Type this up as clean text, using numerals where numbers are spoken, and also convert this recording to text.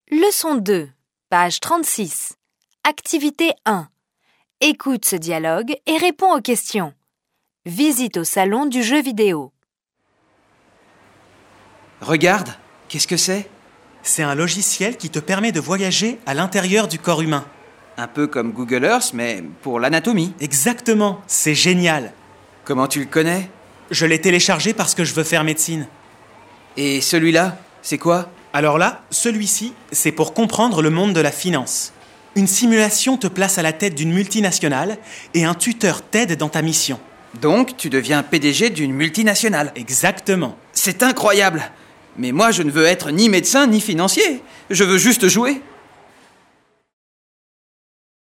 Leçon 2, page 36. Activité 1. Écoute ce dialogue et réponds aux questions. Visite au salon du jeu vidéo. Regarde, qu'est-ce que c'est ? C'est un logiciel qui te permet de voyager à l'intérieur du corps humain. Un peu comme Google Earth, mais pour l'anatomie. Exactement, c'est génial. Comment tu le connais ? Je l'ai téléchargé parce que je veux faire médecine. Et celui-là, c'est quoi ? Alors là, celui-ci, c'est pour comprendre le monde de la finance. Une simulation te place à la tête d'une multinationale et un tuteur t'aide dans ta mission. Donc, tu deviens PDG d'une multinationale. Exactement. C'est incroyable ! Mais moi, je ne veux être ni médecin ni financier. Je veux juste jouer.